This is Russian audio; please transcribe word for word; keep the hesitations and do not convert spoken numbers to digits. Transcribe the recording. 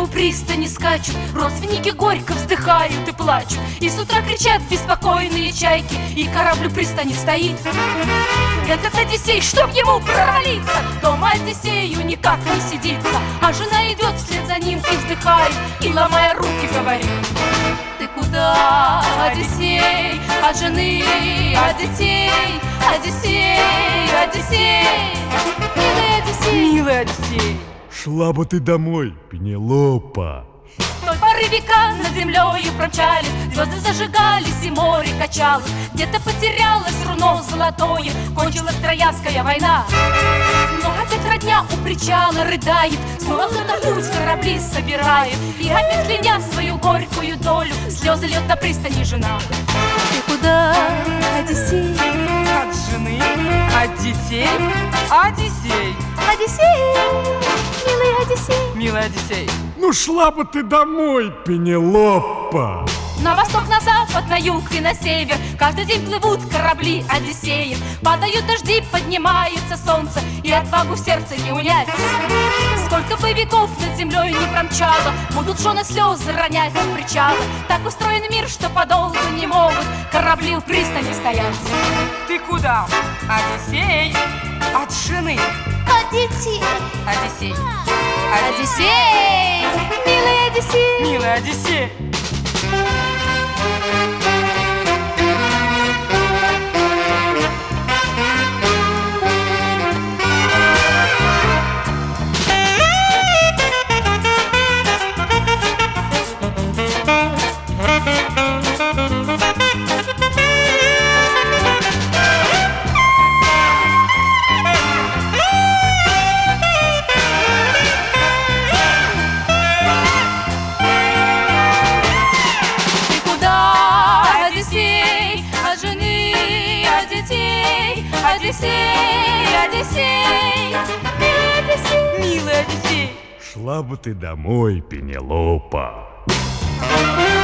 у пристани скачут, родственники горько вздыхают и плачут, и с утра кричат беспокойные чайки, и корабль у пристани стоит. Этот Одиссей, чтоб ему провалиться, дома Одиссею никак не сидится, а жена идет вслед за ним и вздыхает, и ломая руки говорит: ты куда, Одиссей, от жены, от детей, Одиссей, Одиссей, милый Одиссей, милый Одиссей. Шла бы ты домой, Пенелопа. С той поры века над землею промчались, звезды зажигались и море качалось, где-то потерялось руно золотое, кончилась Троянская война. Но опять родня у причала рыдает, снова кто-то в путь корабли собирает, и опять кляня свою горькую долю, слезы льет на пристани жена. Ты куда, Одиссей? От жены, от детей, Одиссей, Одиссей, милый Одиссей, милый Одиссей. Ну шла бы ты домой, Пенелопа. На восток, на запад, на юг и на север каждый день плывут корабли Одиссеев. Падают дожди, поднимается солнце, и отвагу в сердце не унять. Сколько бы веков над землей не промчало, будут жены слезы ронять от причала. Так устроен мир, что подолгу не могут корабли у пристани стоять. Ты куда, Одиссей? От жены, От детей, Одиссей, Одиссей, милый Одиссей, милый Одиссей. Одиссей, Одиссей, милый Одиссей, милый Одиссей. Шла бы ты домой, Пенелопа.